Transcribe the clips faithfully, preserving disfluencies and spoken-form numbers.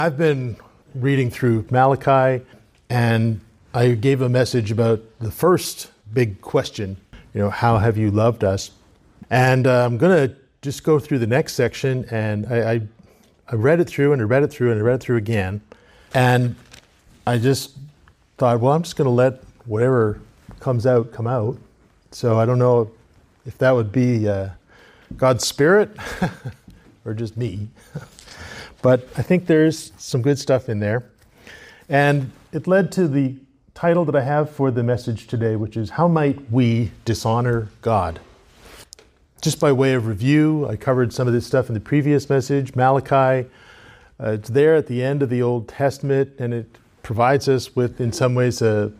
I've been reading through Malachi, and I gave a message about the first big question, you know, how have you loved us? And uh, I'm going to just go through the next section, and I, I, I read it through, and I read it through, and I read it through again. And I just thought, well, I'm just going to let whatever comes out come out. So I don't know if that would be uh, God's Spirit or just me. But I think there's some good stuff in there. And it led to the title that I have for the message today, which is How Might We Dishonor God? Just by way of review, I covered some of this stuff in the previous message. Malachi, uh, it's there at the end of the Old Testament, and it provides us with, in some ways, a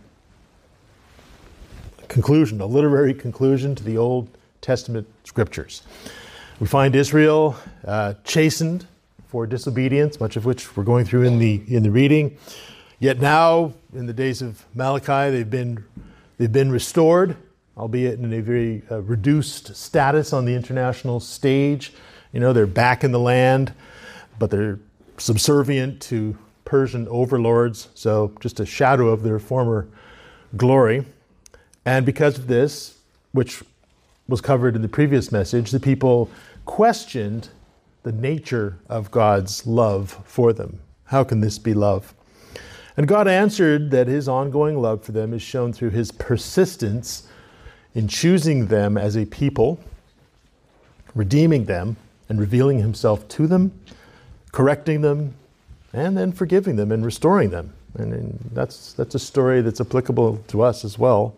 conclusion, a literary conclusion to the Old Testament scriptures. We find Israel uh, chastened for disobedience, much of which we're going through in the in the reading. Yet now, in the days of Malachi, they've been they've been restored, albeit in a very uh, reduced status on the international stage. You know, they're back in the land, but they're subservient to Persian overlords, so just a shadow of their former glory. And because of this, which was covered in the previous message, the people questioned the nature of God's love for them. How can this be love? And God answered that his ongoing love for them is shown through his persistence in choosing them as a people, redeeming them, and revealing himself to them, correcting them, and then forgiving them and restoring them. And, and that's that's a story that's applicable to us as well.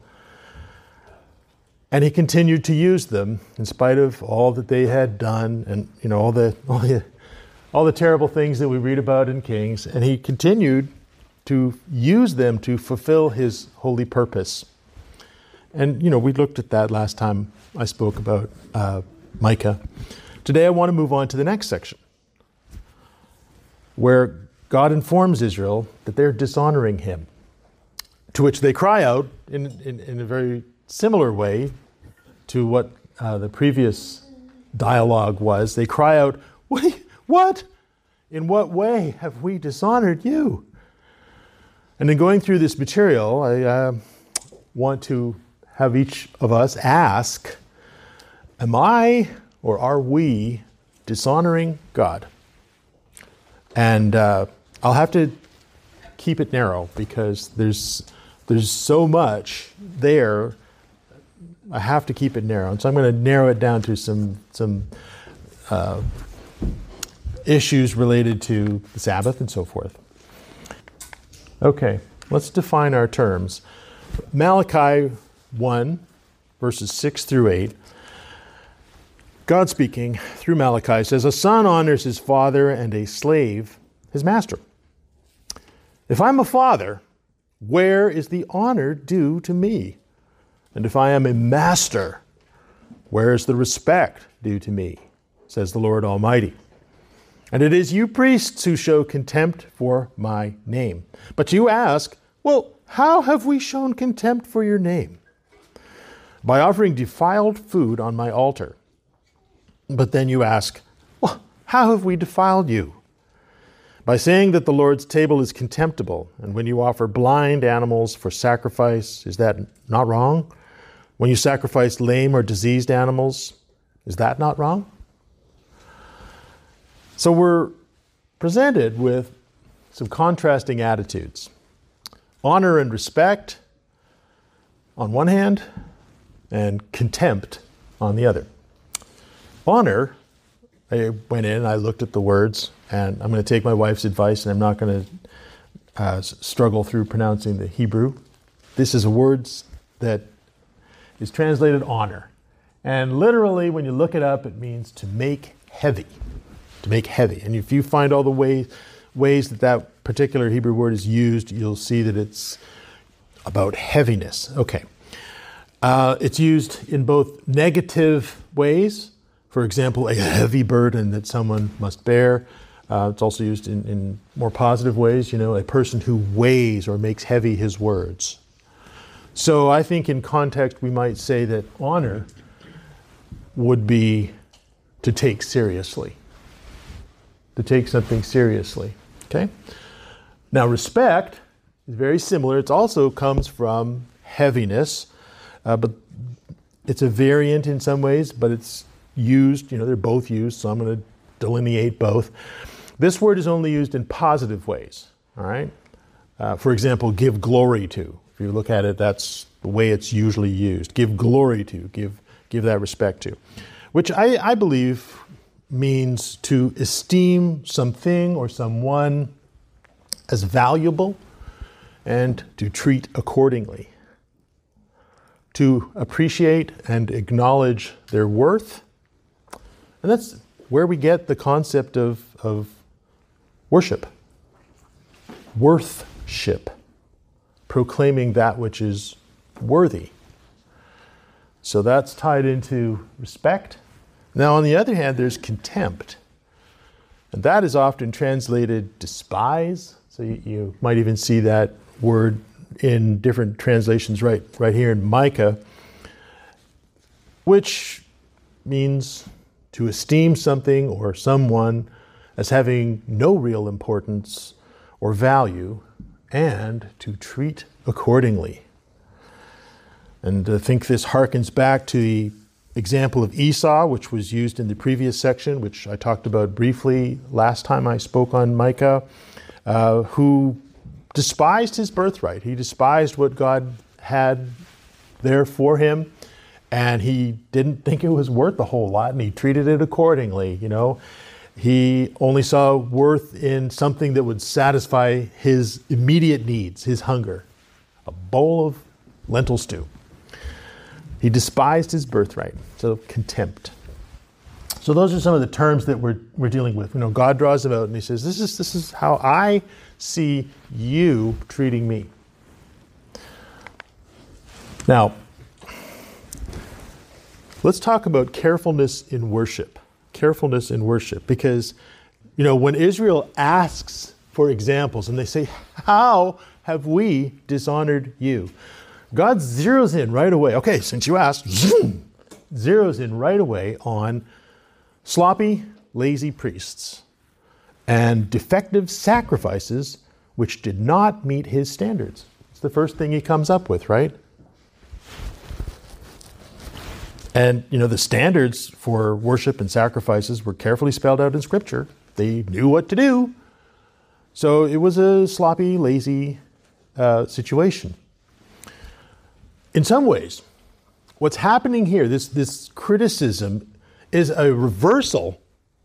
And he continued to use them in spite of all that they had done, and you know all the all the all the terrible things that we read about in Kings. And he continued to use them to fulfill his holy purpose. And you know we looked at that last time I spoke about uh, Micah. Today I want to move on to the next section, where God informs Israel that they're dishonoring him, to which they cry out in in, in a very similar way to what uh, the previous dialogue was. They cry out, what? What? In what way have we dishonored you? And in going through this material, I uh, want to have each of us ask, am I or are we dishonoring God? And uh, I'll have to keep it narrow because there's there's so much there. I have to keep it narrow. And so I'm going to narrow it down to some some uh, issues related to the Sabbath and so forth. Okay, let's define our terms. Malachi one, verses six through eight. God speaking through Malachi says, a son honors his father and a slave his master. If I'm a father, where is the honor due to me? And if I am a master, where is the respect due to me? Says the Lord Almighty. And it is you priests who show contempt for my name. But you ask, well, how have we shown contempt for your name? By offering defiled food on my altar. But then you ask, well, how have we defiled you? By saying that the Lord's table is contemptible, and when you offer blind animals for sacrifice, is that not wrong? When you sacrifice lame or diseased animals, is that not wrong? So we're presented with some contrasting attitudes. Honor and respect on one hand, and contempt on the other. Honor, I went in, I looked at the words, and I'm going to take my wife's advice, and I'm not going to uh, struggle through pronouncing the Hebrew. This is a word that is translated honor. And literally, when you look it up, it means to make heavy. To make heavy. And if you find all the ways, ways that that particular Hebrew word is used, you'll see that it's about heaviness. Okay. Uh, it's used in both negative ways. For example, a heavy burden that someone must bear. Uh, it's also used in, in more positive ways, you know, a person who weighs or makes heavy his words. So I think in context we might say that honor would be to take seriously. To take something seriously. Okay? Now, respect is very similar. It also comes from heaviness, uh, but it's a variant in some ways, but it's used, you know, they're both used, so I'm going to delineate both. This word is only used in positive ways, all right? Uh, for example, give glory to. If you look at it, that's the way it's usually used. Give glory to, give give that respect to. Which I, I believe means to esteem something or someone as valuable and to treat accordingly. To appreciate and acknowledge their worth. And that's where we get the concept of, of worship. Worthship. Proclaiming that which is worthy. So that's tied into respect. Now, on the other hand, there's contempt. And that is often translated despise. So you, you might even see that word in different translations right, right here in Micah, which means to esteem something or someone as having no real importance or value, and to treat accordingly. And I think this harkens back to the example of Esau, which was used in the previous section, which I talked about briefly last time I spoke on Micah, uh, who despised his birthright. He despised what God had there for him, and he didn't think it was worth a whole lot, and he treated it accordingly, you know. He only saw worth in something that would satisfy his immediate needs, his hunger. A bowl of lentil stew. He despised his birthright, so contempt. So those are some of the terms that we're we're dealing with. You know, God draws them out and he says, this is this is how I see you treating me. Now, let's talk about carefulness in worship. Carefulness in worship. Because, you know, when Israel asks for examples and they say, how have we dishonored you? God zeroes in right away. Okay, since you asked, zoom, zeroes in right away on sloppy, lazy priests and defective sacrifices which did not meet his standards. It's the first thing he comes up with, right? And, you know, the standards for worship and sacrifices were carefully spelled out in Scripture. They knew what to do. So it was a sloppy, lazy uh, situation. In some ways, what's happening here, this, this criticism, is a reversal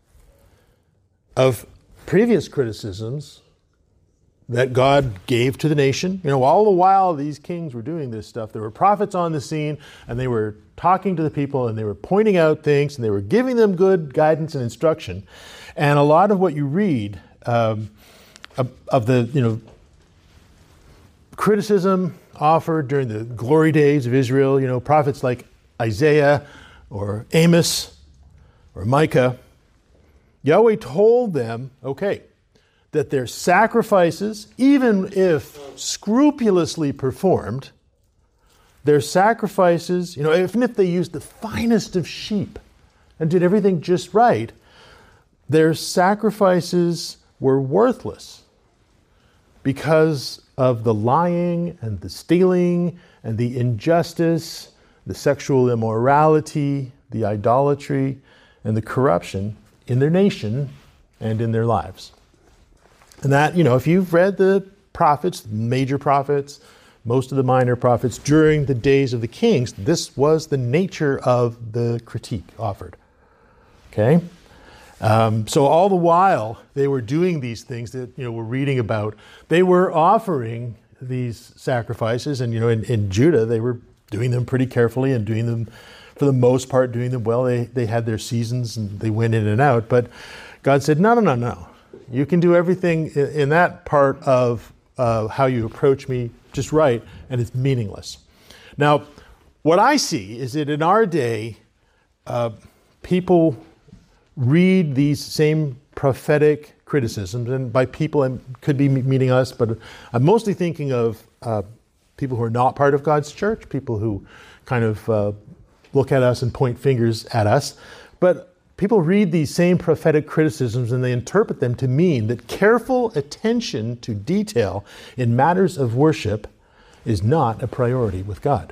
of previous criticisms that God gave to the nation. You know, all the while these kings were doing this stuff, there were prophets on the scene, and they were talking to the people, and they were pointing out things, and they were giving them good guidance and instruction. And a lot of what you read um, of, of the, you know, criticism offered during the glory days of Israel, you know, prophets like Isaiah or Amos or Micah, Yahweh told them, okay, that their sacrifices, even if scrupulously performed, their sacrifices, you know, even if they used the finest of sheep and did everything just right, their sacrifices were worthless because of the lying and the stealing and the injustice, the sexual immorality, the idolatry, and the corruption in their nation and in their lives. And that, you know, if you've read the prophets, major prophets, most of the minor prophets during the days of the kings, this was the nature of the critique offered. Okay? Um, so all the while they were doing these things that, you know, we're reading about, they were offering these sacrifices, and, you know, in, in Judah, they were doing them pretty carefully and doing them, for the most part, doing them well. They, they had their seasons and they went in and out. But God said, no, no, no, no. You can do everything in, in that part of uh, how you approach me just right, and it's meaningless. Now, what I see is that in our day, uh, people read these same prophetic criticisms, and by people I could be meaning us, but I'm mostly thinking of uh, people who are not part of God's church, people who kind of uh, look at us and point fingers at us. But people read these same prophetic criticisms and they interpret them to mean that careful attention to detail in matters of worship is not a priority with God.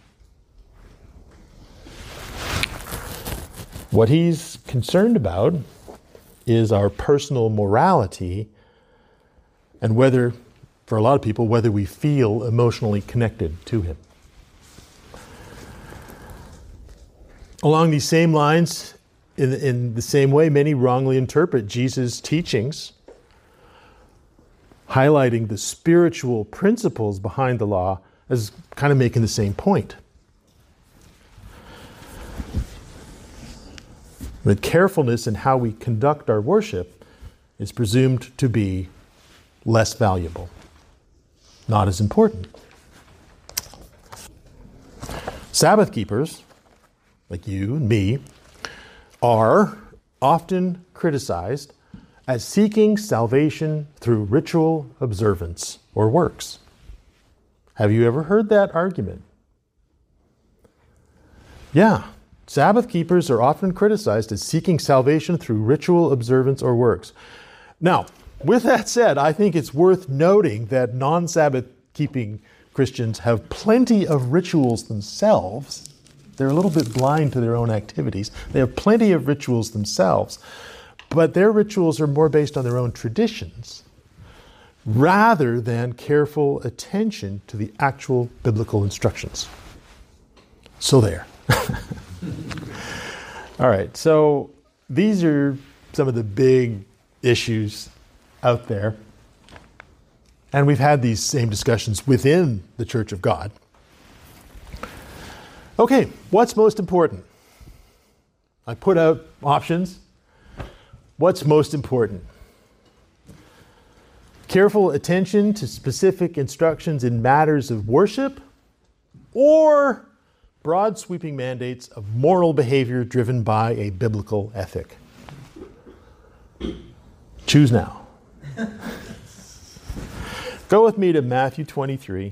What he's concerned about is our personal morality and whether, for a lot of people, whether we feel emotionally connected to him. Along these same lines, in, in the same way, many wrongly interpret Jesus' teachings, highlighting the spiritual principles behind the law as kind of making the same point. That carefulness in how we conduct our worship is presumed to be less valuable, not as important. Sabbath keepers, like you and me, are often criticized as seeking salvation through ritual observance or works. Have you ever heard that argument? Yeah. Sabbath keepers are often criticized as seeking salvation through ritual observance or works. Now, with that said, I think it's worth noting that non-Sabbath keeping Christians have plenty of rituals themselves. They're a little bit blind to their own activities. They have plenty of rituals themselves, but their rituals are more based on their own traditions rather than careful attention to the actual biblical instructions. So there. All right, so these are some of the big issues out there. And we've had these same discussions within the Church of God. Okay, what's most important? I put out options. What's most important? Careful attention to specific instructions in matters of worship, or broad sweeping mandates of moral behavior driven by a biblical ethic? Choose now. Go with me to Matthew twenty-three.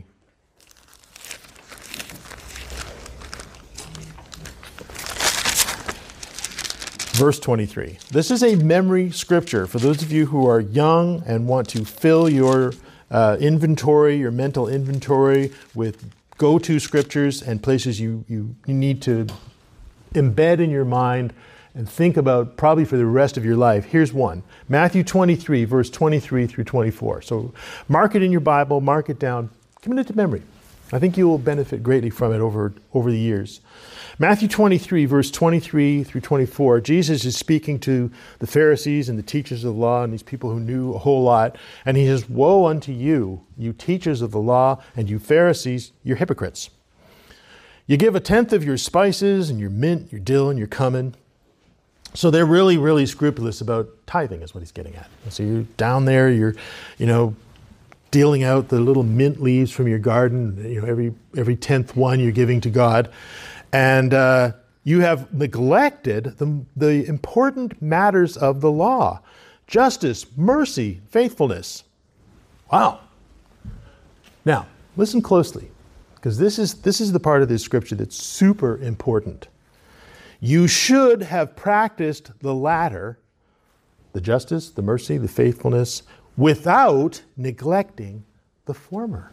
Verse twenty-three. This is a memory scripture for those of you who are young and want to fill your uh, inventory, your mental inventory, with go-to scriptures and places you, you, you need to embed in your mind and think about probably for the rest of your life. Here's one. Matthew twenty-three, verse twenty-three through twenty-four. So mark it in your Bible, mark it down, commit it to memory. I think you will benefit greatly from it over, over the years. Matthew twenty-three, verse twenty-three through twenty-four, Jesus is speaking to the Pharisees and the teachers of the law and these people who knew a whole lot. And he says, "Woe unto you, you teachers of the law, and you Pharisees, you're hypocrites. You give a tenth of your spices and your mint, your dill, and your cumin." So they're really, really scrupulous about tithing is what he's getting at. So you're down there, you're, you know, dealing out the little mint leaves from your garden, you know, every every tenth one you're giving to God. And uh, you have neglected the, the important matters of the law. Justice, mercy, faithfulness. Wow. Now, listen closely, because this is, this is the part of this scripture that's super important. You should have practiced the latter, the justice, the mercy, the faithfulness, without neglecting the former.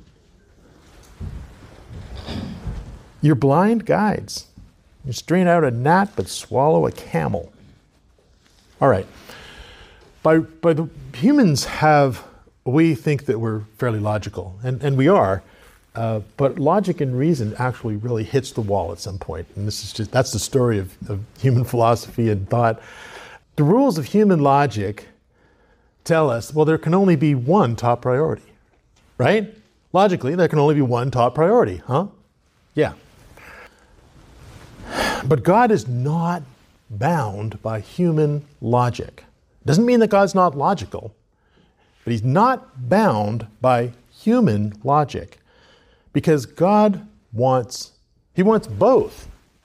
You're blind guides. You strain out a gnat but swallow a camel. All right. By, by the humans have, we think that we're fairly logical, and, and we are, uh, but logic and reason actually really hits the wall at some point. And this is just, that's the story of, of human philosophy and thought. The rules of human logic tell us, well, there can only be one top priority, right? Logically, there can only be one top priority, huh? Yeah. But God is not bound by human logic. Doesn't mean that God's not logical, but he's not bound by human logic because God wants, he wants both.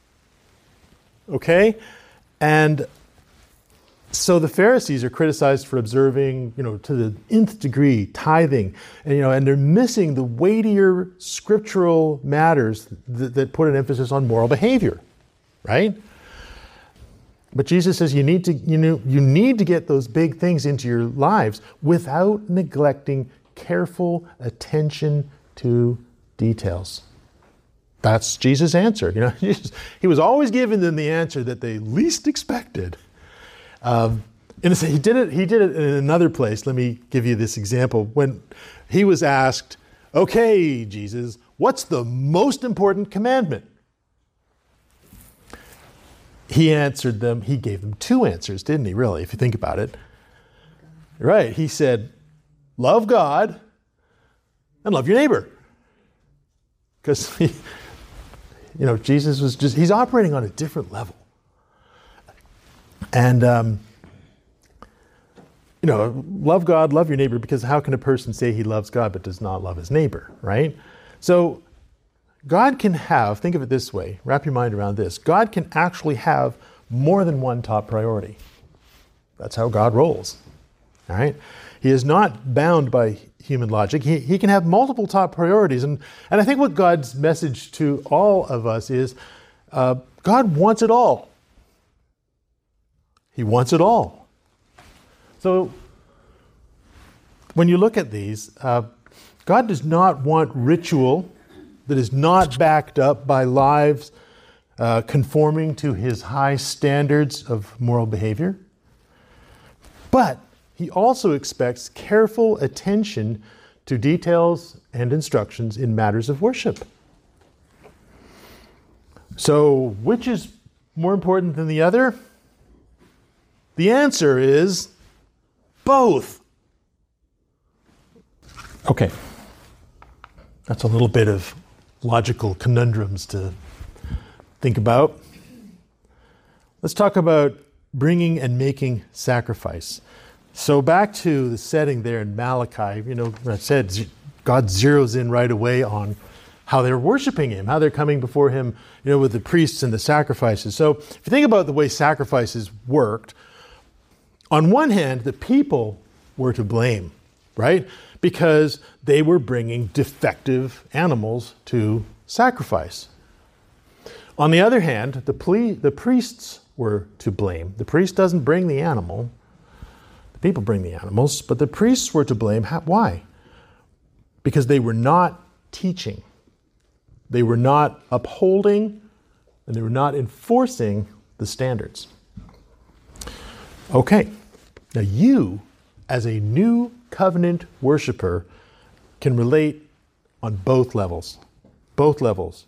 Okay? And so the Pharisees are criticized for observing, you know, to the nth degree, tithing, and, you know, and they're missing the weightier scriptural matters that, that put an emphasis on moral behavior, right? But Jesus says you need to, you know, you need to get those big things into your lives without neglecting careful attention to details. That's Jesus' answer. You know, Jesus, he was always giving them the answer that they least expected. Um, and he did it. He did it in another place. Let me give you this example. When he was asked, "Okay, Jesus, what's the most important commandment?" He answered them. He gave them two answers, didn't he? Really, if you think about it, right? He said, "Love God and love your neighbor," because he. You know, Jesus was just, he's operating on a different level. And, um, you know, love God, love your neighbor, because how can a person say he loves God but does not love his neighbor, right? So God can have, think of it this way, wrap your mind around this. God can actually have more than one top priority. That's how God rolls, all right? He is not bound by human logic. He, he can have multiple top priorities. And, and I think what God's message to all of us is, uh, God wants it all. He wants it all. So when you look at these, uh, God does not want ritual that is not backed up by lives uh, conforming to his high standards of moral behavior. But he also expects careful attention to details and instructions in matters of worship. So, which is more important than the other? The answer is both. Okay. That's a little bit of logical conundrums to think about. Let's talk about bringing and making sacrifice. So back to the setting there in Malachi, you know, I said God zeroes in right away on how they're worshiping him, how they're coming before him, you know, with the priests and the sacrifices. So if you think about the way sacrifices worked, on one hand, the people were to blame, right? Because they were bringing defective animals to sacrifice. On the other hand, the, ple- the priests were to blame. The priest doesn't bring the animal. People bring the animals, but the priests were to blame. How, why? Because they were not teaching. They were not upholding, and they were not enforcing the standards. Okay, now you, as a new covenant worshiper, can relate on both levels. Both levels.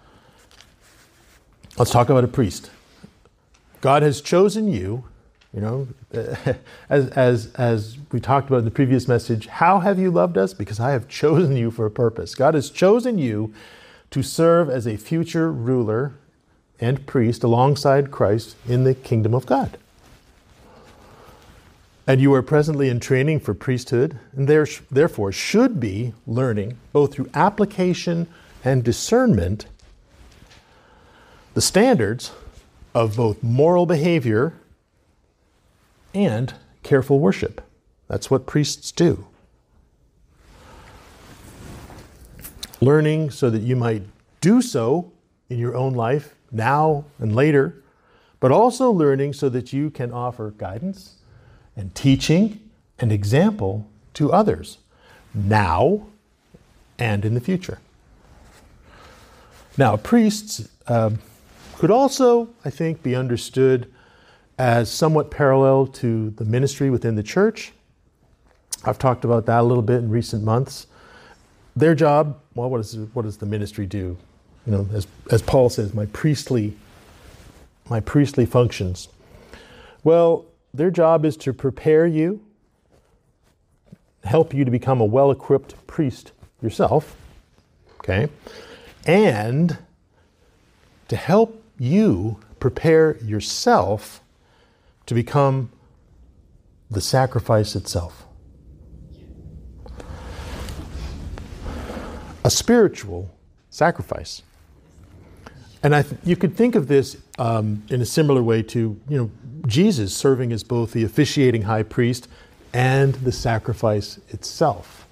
Let's talk about a priest. God has chosen you. You know, as, as, as we talked about in the previous message, how have you loved us? Because I have chosen you for a purpose. God has chosen you to serve as a future ruler and priest alongside Christ in the kingdom of God. And you are presently in training for priesthood, and there, therefore should be learning, both through application and discernment, the standards of both moral behavior and careful worship. That's what priests do. Learning so that you might do so in your own life, now and later, but also learning so that you can offer guidance and teaching and example to others, now and in the future. Now, priests uh, could also, I think, be understood as somewhat parallel to the ministry within the church. I've talked about that a little bit in recent months. Their job, well, what, is, what does the ministry do? You know, as, as Paul says, my priestly, my priestly functions. Well, their job is to prepare you, help you to become a well-equipped priest yourself, okay? And to help you prepare yourself to become the sacrifice itself. A spiritual sacrifice. And I th- you could think of this um, in a similar way to, you know, Jesus serving as both the officiating high priest and the sacrifice itself.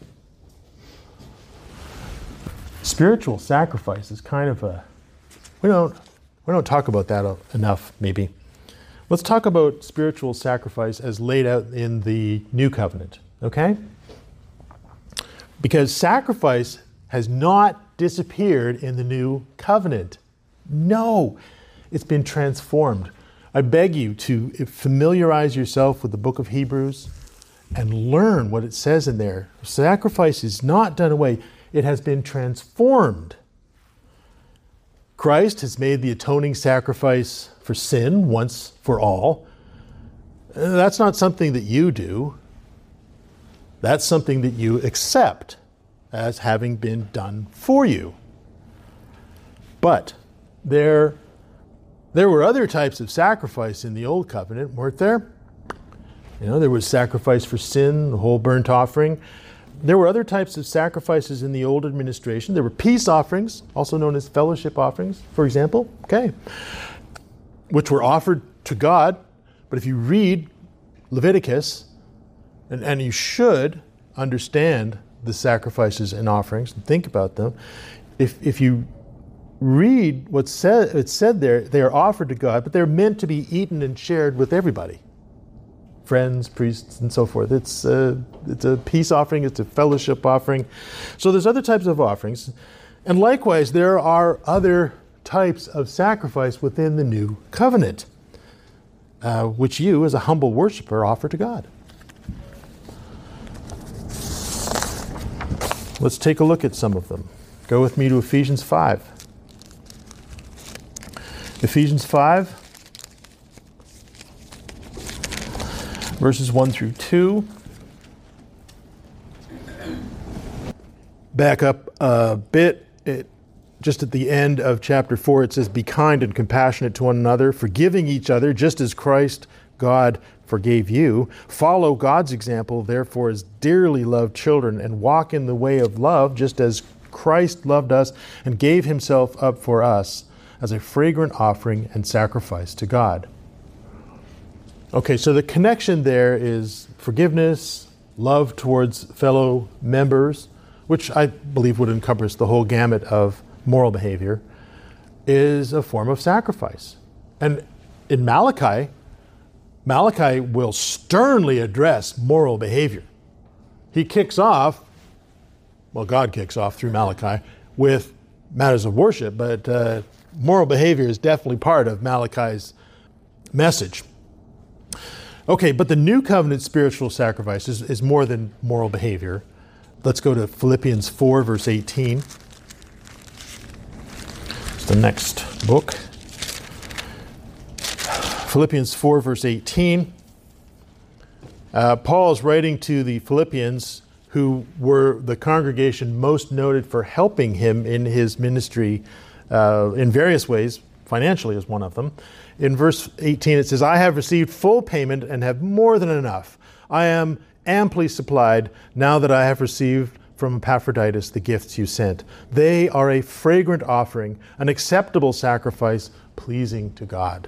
Spiritual sacrifice is kind of a, we don't, we don't talk about that enough, maybe. Let's talk about spiritual sacrifice as laid out in the New Covenant, okay? Because sacrifice has not disappeared in the New Covenant. No, it's been transformed. I beg you to familiarize yourself with the book of Hebrews and learn what it says in there. Sacrifice is not done away. It has been transformed. Christ has made the atoning sacrifice for sin once for all. That's not something that you do. That's something that you accept as having been done for you. But there, there were other types of sacrifice in the Old Covenant, weren't there? You know, there was sacrifice for sin, the whole burnt offering. There were other types of sacrifices in the old administration. There were peace offerings, also known as fellowship offerings, for example, okay, which were offered to God. But if you read Leviticus, and, and you should understand the sacrifices and offerings and think about them, if if you read what's said, it's said there, they are offered to God, but they're meant to be eaten and shared with everybody. Friends, priests, and so forth. It's a, it's a peace offering, it's a fellowship offering. So there's other types of offerings. And likewise, there are other types of sacrifice within the New Covenant, uh, which you, as a humble worshiper, offer to God. Let's take a look at some of them. Go with me to Ephesians five. Ephesians five, verses one through two. Back up a bit. It, just at the end of chapter four, it says, "Be kind and compassionate to one another, forgiving each other, just as Christ, God, forgave you. Follow God's example, therefore, as dearly loved children, and walk in the way of love, just as Christ loved us and gave himself up for us as a fragrant offering and sacrifice to God." Okay, so the connection there is forgiveness, love towards fellow members, which I believe would encompass the whole gamut of moral behavior, is a form of sacrifice. And in Malachi, Malachi will sternly address moral behavior. He kicks off, well, God kicks off through Malachi with matters of worship, but uh, moral behavior is definitely part of Malachi's message. Okay, but the New Covenant spiritual sacrifice is, is more than moral behavior. Let's go to Philippians four, verse eighteen. It's the next book. Philippians four, verse eighteen. Uh, Paul is writing to the Philippians, who were the congregation most noted for helping him in his ministry uh, in various ways. Financially is one of them. In verse eighteen, it says, "I have received full payment and have more than enough. I am amply supplied now that I have received from Epaphroditus the gifts you sent. They are a fragrant offering, an acceptable sacrifice, pleasing to God."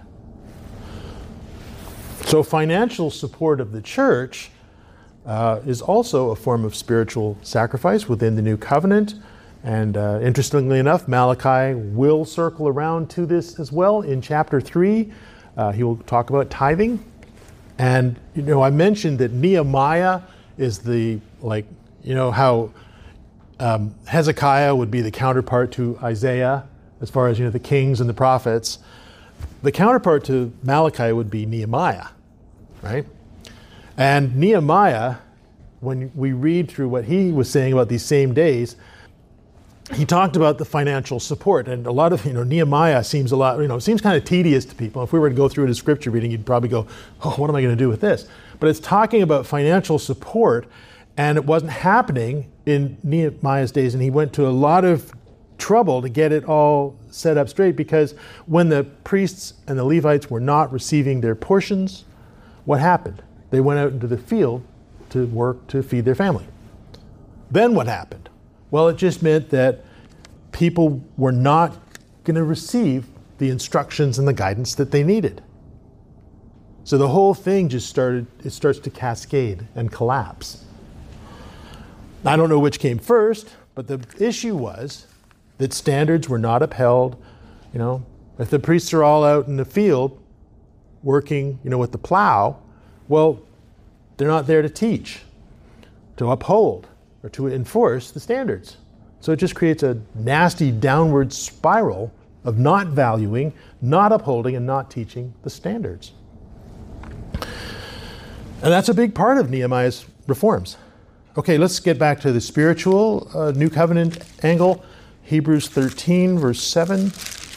So financial support of the church uh, is also a form of spiritual sacrifice within the New Covenant. And uh, interestingly enough, Malachi will circle around to this as well. In chapter three, uh, he will talk about tithing. And, you know, I mentioned that Nehemiah is the, like, you know, how um, Hezekiah would be the counterpart to Isaiah, as far as, you know, the kings and the prophets. The counterpart to Malachi would be Nehemiah, right? And Nehemiah, when we read through what he was saying about these same days, he talked about the financial support, and a lot of, you know, Nehemiah seems a lot, you know, seems kind of tedious to people. If we were to go through it as scripture reading, you'd probably go, oh, what am I going to do with this? But it's talking about financial support, and it wasn't happening in Nehemiah's days, and he went to a lot of trouble to get it all set up straight, because when the priests and the Levites were not receiving their portions, what happened? They went out into the field to work to feed their family. Then what happened? Well, it just meant that people were not going to receive the instructions and the guidance that they needed. So the whole thing just started, it starts to cascade and collapse. I don't know which came first, but the issue was that standards were not upheld. You know, if the priests are all out in the field, working, you know, with the plow, well, they're not there to teach, to uphold, or to enforce the standards. So it just creates a nasty downward spiral of not valuing, not upholding, and not teaching the standards. And that's a big part of Nehemiah's reforms. Okay, let's get back to the spiritual uh, New Covenant angle. Hebrews thirteen, verse seven.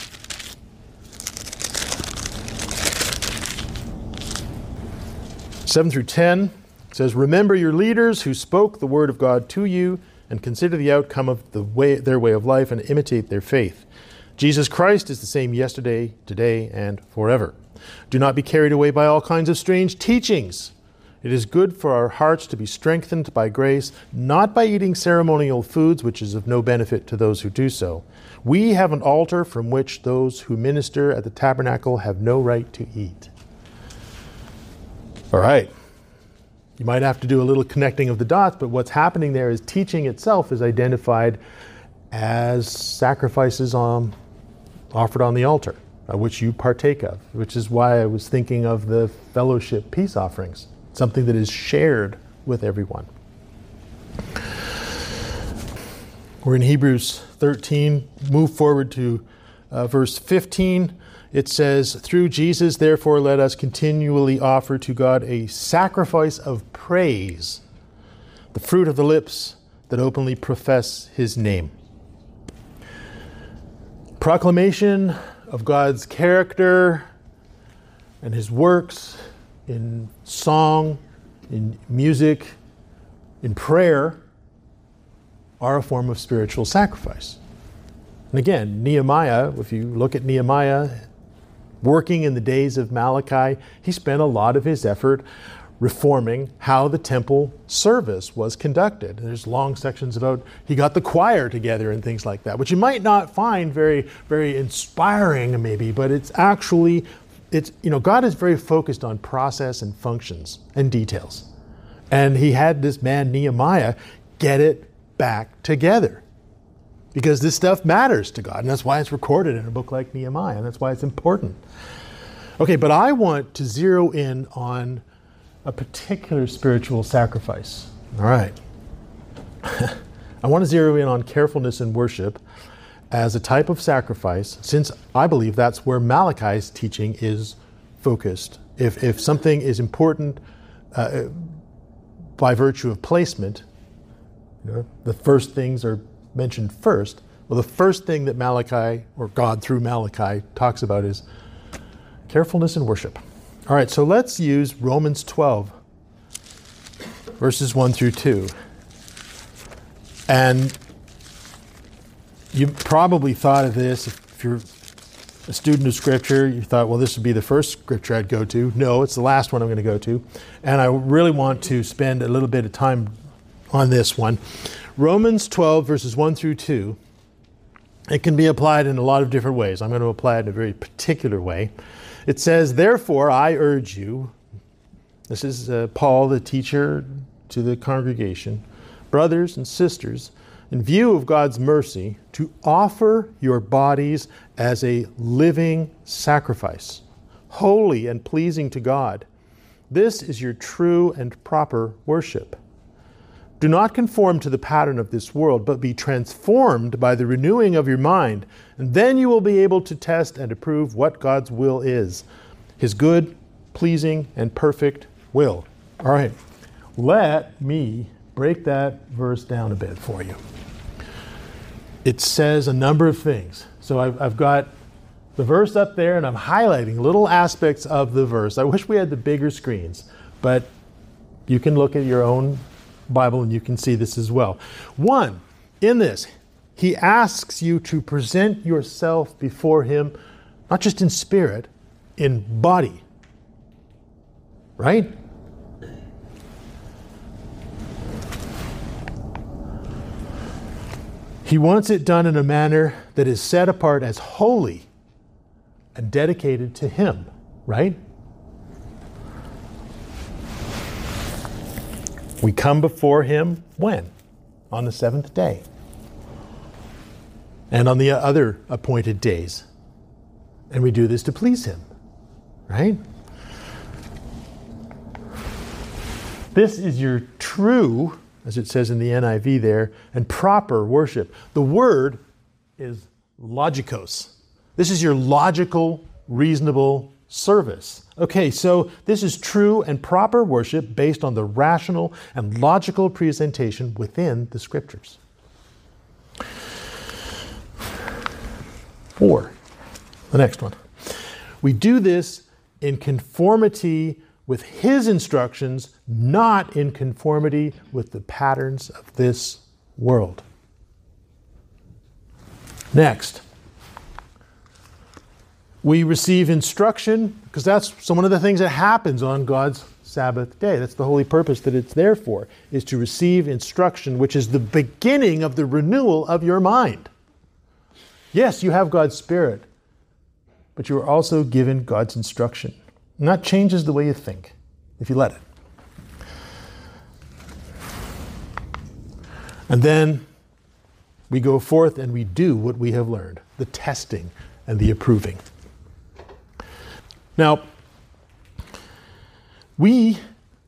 seven through ten says, "Remember your leaders who spoke the word of God to you, and consider the outcome of the way, their way of life, and imitate their faith. Jesus Christ is the same yesterday, today, and forever. Do not be carried away by all kinds of strange teachings. It is good for our hearts to be strengthened by grace, not by eating ceremonial foods, which is of no benefit to those who do so. We have an altar from which those who minister at the tabernacle have no right to eat." All right. You might have to do a little connecting of the dots, but what's happening there is teaching itself is identified as sacrifices on, offered on the altar, uh, which you partake of, which is why I was thinking of the fellowship peace offerings, something that is shared with everyone. We're in Hebrews thirteen, move forward to uh, verse fifteen. It says, "Through Jesus, therefore, let us continually offer to God a sacrifice of praise, the fruit of the lips that openly profess his name." Proclamation of God's character and his works in song, in music, in prayer are a form of spiritual sacrifice. And again, Nehemiah, if you look at Nehemiah, working in the days of Malachi, he spent a lot of his effort reforming how the temple service was conducted. There's long sections about he got the choir together and things like that, which you might not find very, very inspiring maybe, but it's actually, it's, you know, God is very focused on process and functions and details. And he had this man Nehemiah get it back together, because this stuff matters to God, and that's why it's recorded in a book like Nehemiah, and that's why it's important. Okay, but I want to zero in on a particular spiritual sacrifice. All right. I want to zero in on carefulness in worship as a type of sacrifice, since I believe that's where Malachi's teaching is focused. If, if something is important uh, by virtue of placement, you know, the first things are mentioned first. Well, the first thing that Malachi, or God through Malachi, talks about is carefulness in worship. All right, so let's use Romans twelve, verses one through two. And you probably thought of this, if you're a student of Scripture, you thought, well, this would be the first Scripture I'd go to. No, it's the last one I'm going to go to. And I really want to spend a little bit of time on this one. Romans twelve, verses one through two, it can be applied in a lot of different ways. I'm going to apply it in a very particular way. It says, "Therefore, I urge you," this is uh, Paul, the teacher to the congregation, "brothers and sisters, in view of God's mercy, to offer your bodies as a living sacrifice, holy and pleasing to God. This is your true and proper worship. Do not conform to the pattern of this world, but be transformed by the renewing of your mind, and then you will be able to test and approve what God's will is, his good, pleasing, and perfect will." All right, let me break that verse down a bit for you. It says a number of things. So I've, I've got the verse up there, and I'm highlighting little aspects of the verse. I wish we had the bigger screens, but you can look at your own Bible and you can see this as well. One, in this, he asks you to present yourself before him, not just in spirit, in body. Right? He wants it done in a manner that is set apart as holy and dedicated to him. Right? We come before him when? On the seventh day. And on the other appointed days. And we do this to please him. Right? This is your true, as it says in the N I V there, and proper worship. The word is logikos. This is your logical, reasonable service. Okay, so this is true and proper worship based on the rational and logical presentation within the Scriptures. Four, the next one. We do this in conformity with His instructions, not in conformity with the patterns of this world. Next, we receive instruction, because that's so one of the things that happens on God's Sabbath day. That's the holy purpose that it's there for, is to receive instruction, which is the beginning of the renewal of your mind. Yes, you have God's Spirit, but you are also given God's instruction. And that changes the way you think, if you let it. And then we go forth and we do what we have learned, the testing and the approving. Now, we,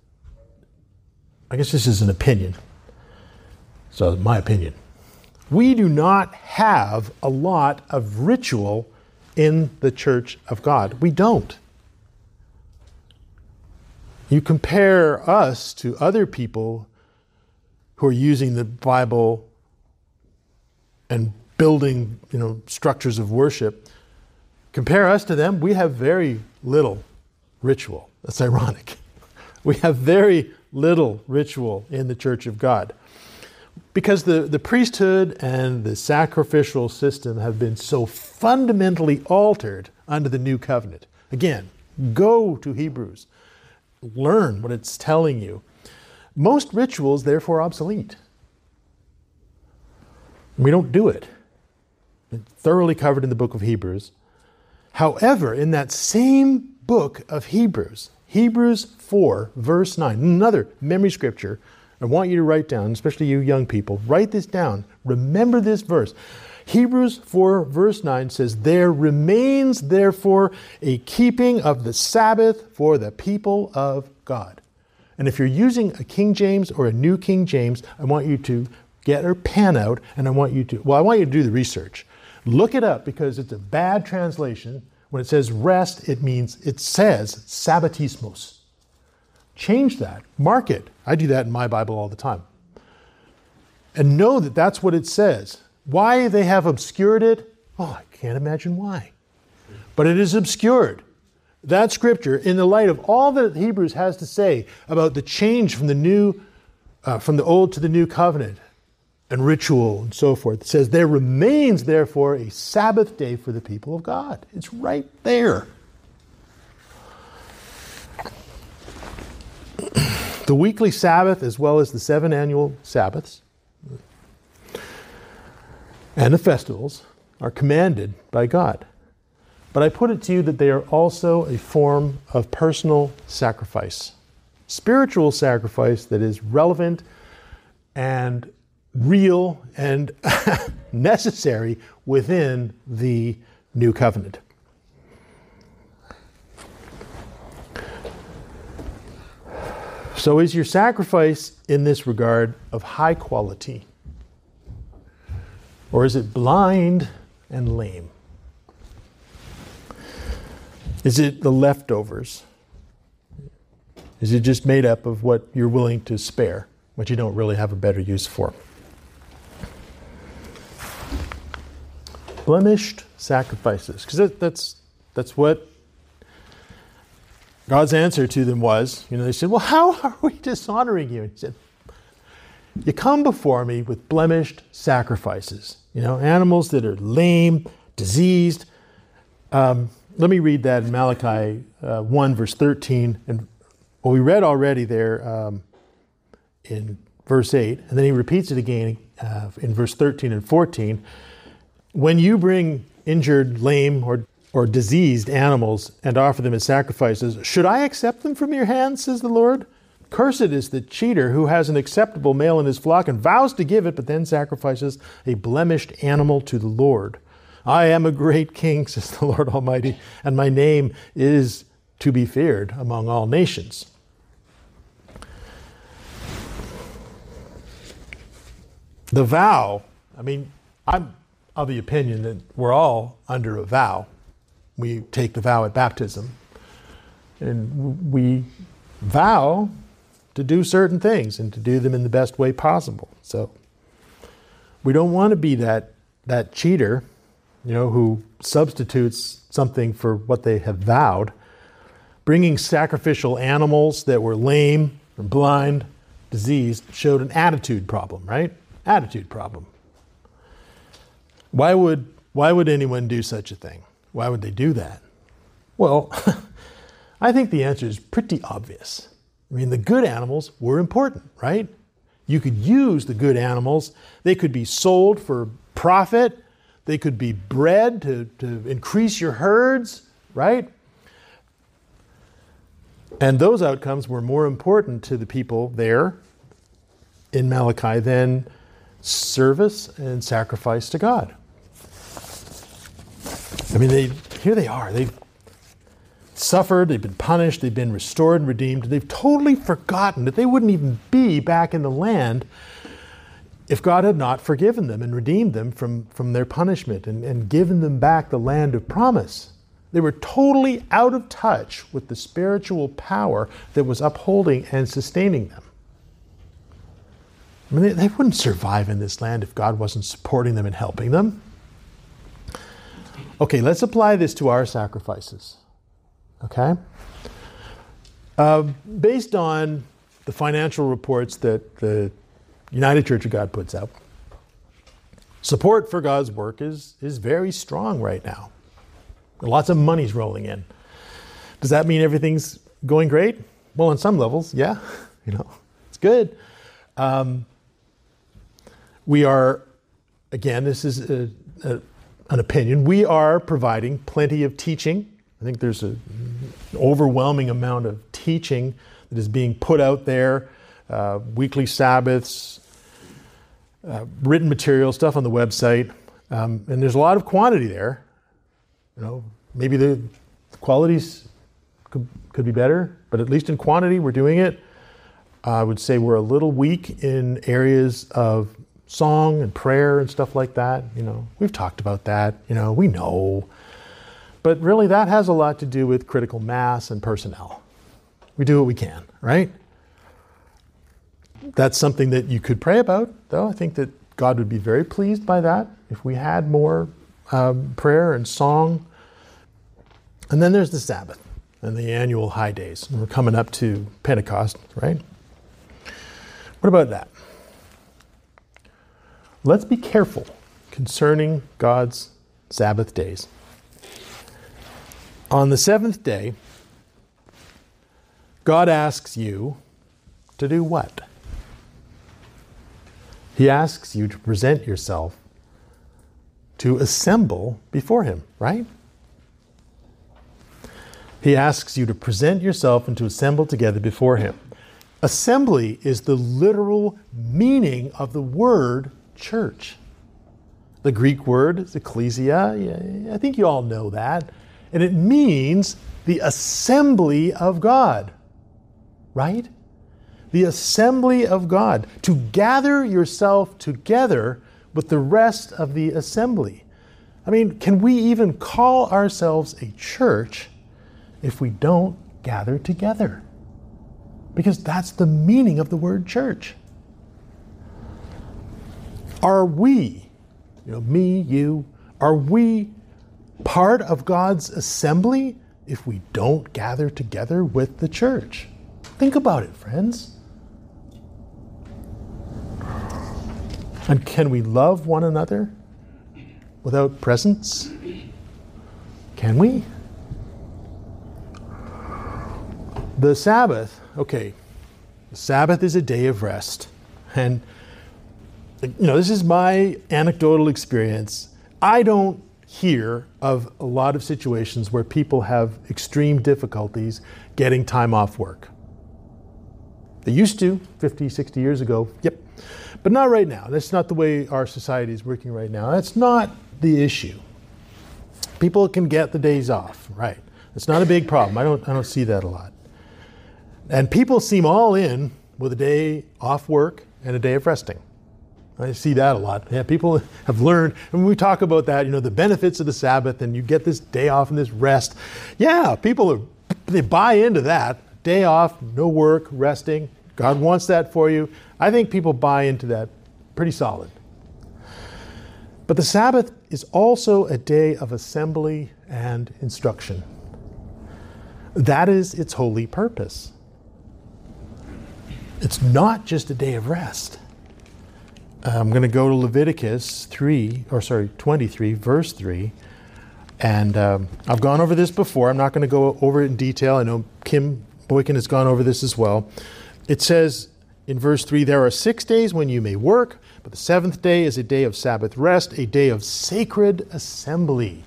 I guess this is an opinion, so my opinion, we do not have a lot of ritual in the Church of God. We don't. You compare us to other people who are using the Bible and building, you know, structures of worship. Compare us to them, we have very little ritual. That's ironic. We have very little ritual in the Church of God. Because the, the priesthood and the sacrificial system have been so fundamentally altered under the new covenant. Again, go to Hebrews. Learn what it's telling you. Most rituals, therefore, obsolete. We don't do it. It's thoroughly covered in the book of Hebrews. However, in that same book of Hebrews, Hebrews four, verse nine, another memory scripture, I want you to write down, especially you young people, write this down. Remember this verse. Hebrews four, verse nine says, "There remains therefore a keeping of the Sabbath for the people of God." And if you're using a King James or a New King James, I want you to get a pen out and I want you to, well, I want you to do the research. Look it up because it's a bad translation. When it says rest, it means, it says sabbatismos. Change that. Mark it. I do that in my Bible all the time. And know that that's what it says. Why they have obscured it? Oh, I can't imagine why. But it is obscured. That scripture, in the light of all that Hebrews has to say about the change from the new, uh, from the old to the new covenant, and ritual and so forth. It says, "There remains therefore a Sabbath day for the people of God." It's right there. The weekly Sabbath, as well as the seven annual Sabbaths and the festivals, are commanded by God. But I put it to you that they are also a form of personal sacrifice, spiritual sacrifice that is relevant and real and necessary within the new covenant. So is your sacrifice in this regard of high quality? Or is it blind and lame? Is it the leftovers? Is it just made up of what you're willing to spare, what you don't really have a better use for? Blemished sacrifices, because that, that's that's what God's answer to them was. You know, they said, "Well, how are we dishonoring you?" And He said, "You come before me with blemished sacrifices. You know, animals that are lame, diseased." Um, let me read that in Malachi uh, one, verse thirteen, and well, we read already there um, in verse eight, and then He repeats it again uh, in verse thirteen and fourteen. "When you bring injured, lame, or, or diseased animals and offer them as sacrifices, should I accept them from your hands, says the Lord? Cursed is the cheater who has an acceptable male in his flock and vows to give it, but then sacrifices a blemished animal to the Lord. I am a great king, says the Lord Almighty, and my name is to be feared among all nations." The vow, I mean, I'm of the opinion that we're all under a vow. We take the vow at baptism, and we vow to do certain things and to do them in the best way possible. So we don't want to be that that cheater, you know, who substitutes something for what they have vowed. Bringing sacrificial animals that were lame or blind, diseased, showed an attitude problem, right? Attitude problem. Why would why would anyone do such a thing? Why would they do that? Well, I think the answer is pretty obvious. I mean, the good animals were important, right? You could use the good animals. They could be sold for profit. They could be bred to, to increase your herds, right? And those outcomes were more important to the people there in Malachi than service and sacrifice to God. I mean, they here they are. They've suffered, they've been punished, they've been restored and redeemed. They've totally forgotten that they wouldn't even be back in the land if God had not forgiven them and redeemed them from, from their punishment and, and given them back the land of promise. They were totally out of touch with the spiritual power that was upholding and sustaining them. I mean, they, they wouldn't survive in this land if God wasn't supporting them and helping them. Okay, let's apply this to our sacrifices. Okay? Uh, based on the financial reports that the United Church of God puts out, support for God's work is, is very strong right now. Lots of money's rolling in. Does that mean everything's going great? Well, on some levels, yeah. You know, it's good. Um, we are, again, this is a, a, an opinion. We are providing plenty of teaching. I think there's a, an overwhelming amount of teaching that is being put out there. Uh, weekly Sabbaths, uh, written material, stuff on the website. Um, and there's a lot of quantity there. You know, maybe the qualities could, could be better, but at least in quantity, we're doing it. I would say we're a little weak in areas of song and prayer and stuff like that. You know, we've talked about that. You know, we know. But really, that has a lot to do with critical mass and personnel. We do what we can, right? That's something that you could pray about, though. I think that God would be very pleased by that if we had more um, prayer and song. And then there's the Sabbath and the annual high days. And we're coming up to Pentecost, right? What about that? Let's be careful concerning God's Sabbath days. On the seventh day, God asks you to do what? He asks you to present yourself, to assemble before Him, right? He asks you to present yourself and to assemble together before Him. Assembly is the literal meaning of the word church. The Greek word is ecclesia. I think you all know that. And it means the assembly of God, right? The assembly of God. To gather yourself together with the rest of the assembly. I mean, can we even call ourselves a church if we don't gather together? Because that's the meaning of the word church. Are we, you know, me, you, are we part of God's assembly if we don't gather together with the church? Think about it, friends. And can we love one another without presence? Can we? The Sabbath, okay, the Sabbath is a day of rest. And, you know, this is my anecdotal experience. I don't hear of a lot of situations where people have extreme difficulties getting time off work. They used to fifty, sixty years ago, yep. But not right now. That's not the way our society is working right now. That's not the issue. People can get the days off, right? It's not a big problem. I don't, I don't see that a lot. And people seem all in with a day off work and a day of resting. I see that a lot. Yeah, people have learned, and when we talk about that, you know, the benefits of the Sabbath, and you get this day off and this rest. Yeah, people are, they buy into that. Day off, no work, resting. God wants that for you. I think people buy into that pretty solid. But the Sabbath is also a day of assembly and instruction. That is its holy purpose. It's not just a day of rest. I'm going to go to Leviticus three, or sorry, twenty-three, verse three. And um, I've gone over this before. I'm not going to go over it in detail. I know Kim Boykin has gone over this as well. It says in verse three, there are six days when you may work, but the seventh day is a day of Sabbath rest, a day of sacred assembly.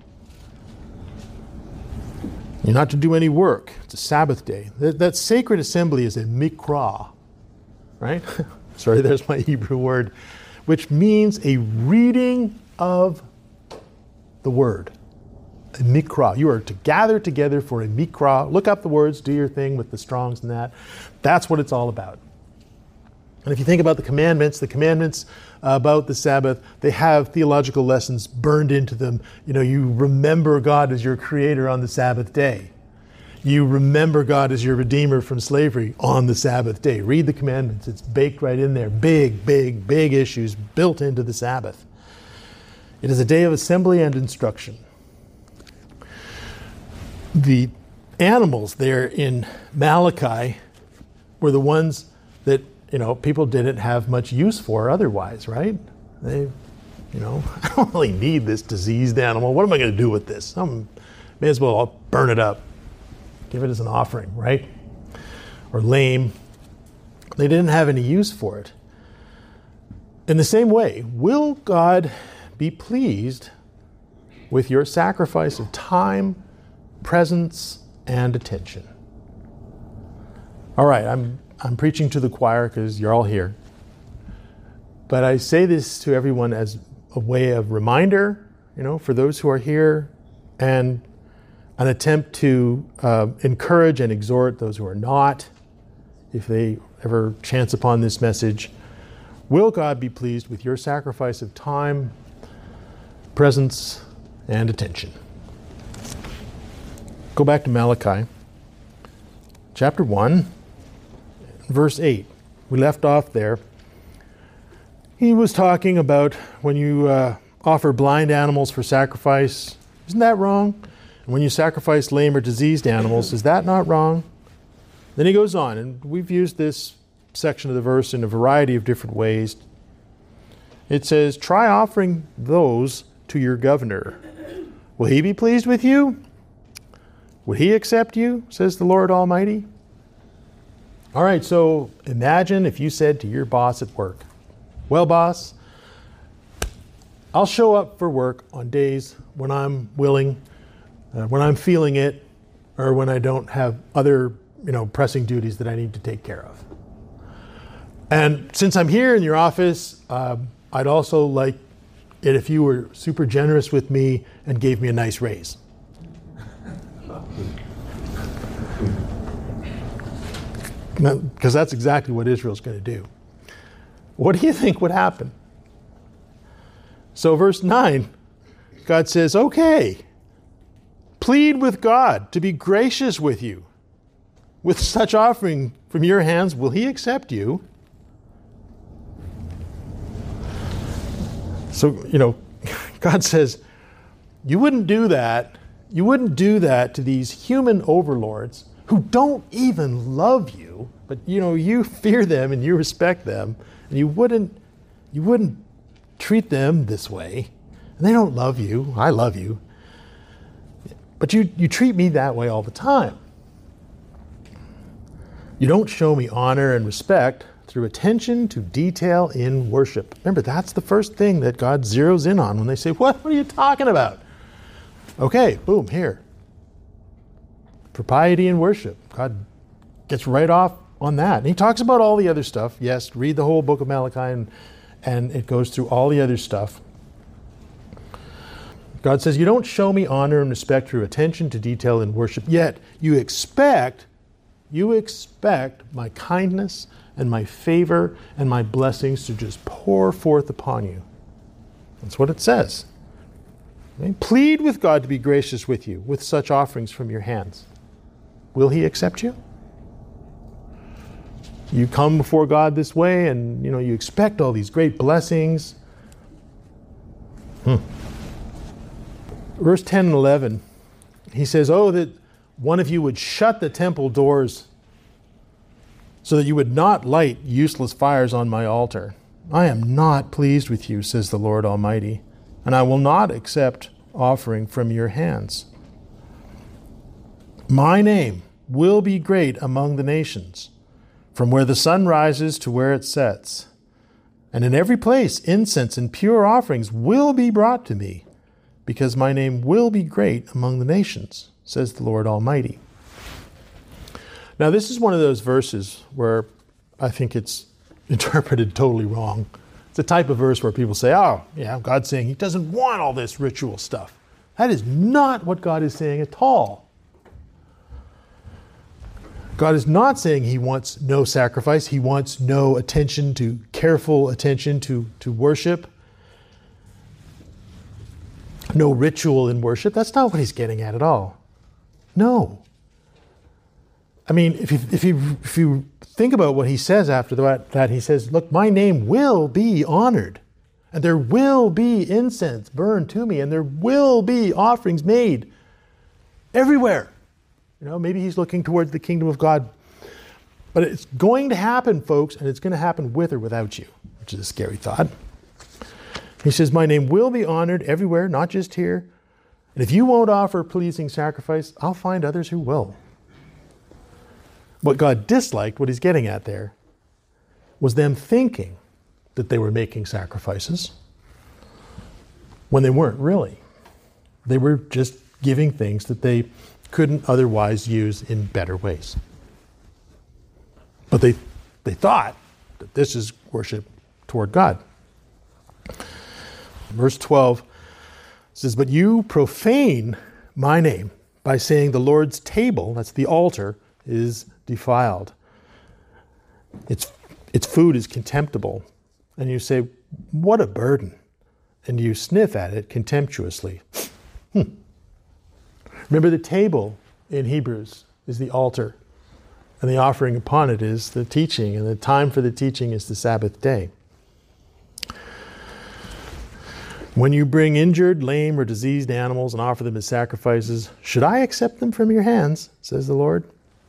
You're not to do any work. It's a Sabbath day. That, that sacred assembly is a mikra, right? Sorry, there's my Hebrew word, which means a reading of the word. A mikra. You are to gather together for a mikra. Look up the words, do your thing with the Strongs and that. That's what it's all about. And if you think about the commandments, the commandments about the Sabbath, they have theological lessons burned into them. You know, you remember God as your creator on the Sabbath day. You remember God as your redeemer from slavery on the Sabbath day. Read the commandments. It's baked right in there. Big, big, big issues built into the Sabbath. It is a day of assembly and instruction. The animals there in Malachi were the ones that, you know, people didn't have much use for otherwise, right? They, you know, I don't really need this diseased animal. What am I going to do with this? I may as well I'll burn it up. Give it as an offering, right? Or lame. They didn't have any use for it. In the same way, will God be pleased with your sacrifice of time, presence, and attention? All right, I'm I'm preaching to the choir because you're all here. But I say this to everyone as a way of reminder, you know, for those who are here, and an attempt to uh, encourage and exhort those who are not, if they ever chance upon this message. Will God be pleased with your sacrifice of time, presence, and attention? Go back to Malachi, chapter one, verse eight. We left off there. He was talking about when you uh, offer blind animals for sacrifice. Isn't that wrong? And when you sacrifice lame or diseased animals, is that not wrong? Then he goes on, and we've used this section of the verse in a variety of different ways. It says, try offering those to your governor. Will he be pleased with you? Would he accept you, says the Lord Almighty? All right, so imagine if you said to your boss at work, well, boss, I'll show up for work on days when I'm willing, uh, when I'm feeling it, or when I don't have other, you know, pressing duties that I need to take care of. And since I'm here in your office, uh, I'd also like it if you were super generous with me and gave me a nice raise. Because that's exactly what Israel's going to do. What do you think would happen? So verse nine, God says, okay, plead with God to be gracious with you. With such offering from your hands, will he accept you? So, you know, God says, you wouldn't do that. You wouldn't do that to these human overlords who don't even love you, but, you know, you fear them and you respect them, and you wouldn't, you wouldn't treat them this way. And they don't love you. I love you. But you, you treat me that way all the time. You don't show me honor and respect through attention to detail in worship. Remember, that's the first thing that God zeroes in on when they say, what, what are you talking about? Okay, boom, here. For piety and worship. God gets right off on that. And he talks about all the other stuff. Yes, read the whole book of Malachi, and, and it goes through all the other stuff. God says, you don't show me honor and respect through attention to detail in worship, yet you expect, you expect my kindness and my favor and my blessings to just pour forth upon you. That's what it says. Okay? Plead with God to be gracious with you with such offerings from your hands. Will he accept you? You come before God this way and you know you expect all these great blessings. Hmm. Verse ten and eleven, he says, oh, that one of you would shut the temple doors so that you would not light useless fires on my altar. I am not pleased with you, says the Lord Almighty, and I will not accept offering from your hands. My name will be great among the nations, from where the sun rises to where it sets. And in every place incense and pure offerings will be brought to me, because my name will be great among the nations, says the Lord Almighty. Now this is one of those verses where I think it's interpreted totally wrong. It's a type of verse where people say, oh, yeah, God's saying he doesn't want all this ritual stuff. That is not what God is saying at all. God is not saying he wants no sacrifice. He wants no attention to, careful attention to, to worship. No ritual in worship. That's not what he's getting at at all. No. I mean, if you, if you, if you think about what he says after that, that, he says, look, my name will be honored, and there will be incense burned to me, and there will be offerings made everywhere. You know, maybe he's looking towards the kingdom of God. But it's going to happen, folks, and it's going to happen with or without you, which is a scary thought. He says, my name will be honored everywhere, not just here. And if you won't offer pleasing sacrifice, I'll find others who will. What God disliked, what he's getting at there, was them thinking that they were making sacrifices when they weren't really. They were just giving things that they couldn't otherwise use in better ways. But they they thought that this is worship toward God. Verse twelve says, but you profane my name by saying the Lord's table, that's the altar, is defiled. Its, its food is contemptible. And you say, what a burden. And you sniff at it contemptuously. Hmm. Remember, the table in Hebrews is the altar, and the offering upon it is the teaching, and the time for the teaching is the Sabbath day. When you bring injured, lame, or diseased animals and offer them as sacrifices, should I accept them from your hands, says the Lord?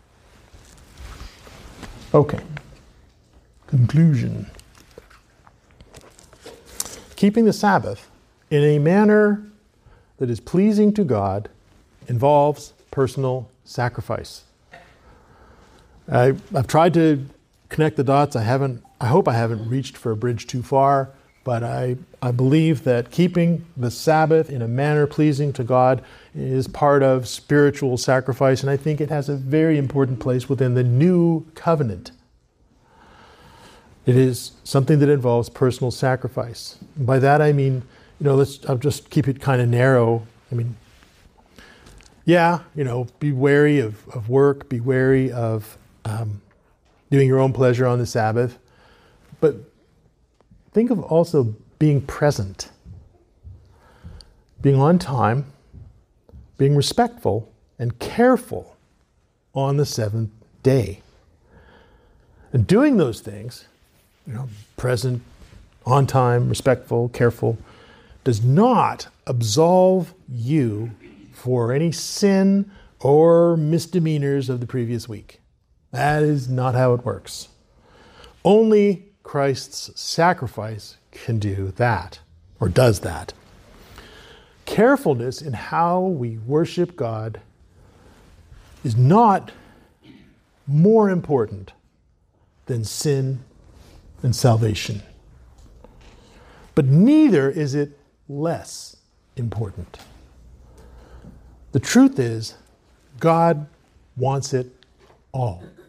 Okay. Conclusion. Keeping the Sabbath in a manner that is pleasing to God involves personal sacrifice. I, I've tried to connect the dots. I haven't, I hope I haven't reached for a bridge too far, but I, I believe that keeping the Sabbath in a manner pleasing to God is part of spiritual sacrifice, and I think it has a very important place within the new covenant. It is something that involves personal sacrifice. And by that I mean, you know, let's, I'll just keep it kind of narrow. I mean, yeah, you know, be wary of, of work, be wary of um, doing your own pleasure on the Sabbath. But think of also being present, being on time, being respectful and careful on the seventh day. And doing those things, you know, present, on time, respectful, careful, does not absolve you for any sin or misdemeanors of the previous week. That is not how it works. Only Christ's sacrifice can do that, or does that. Carefulness in how we worship God is not more important than sin and salvation. But neither is it less important. The truth is, God wants it all.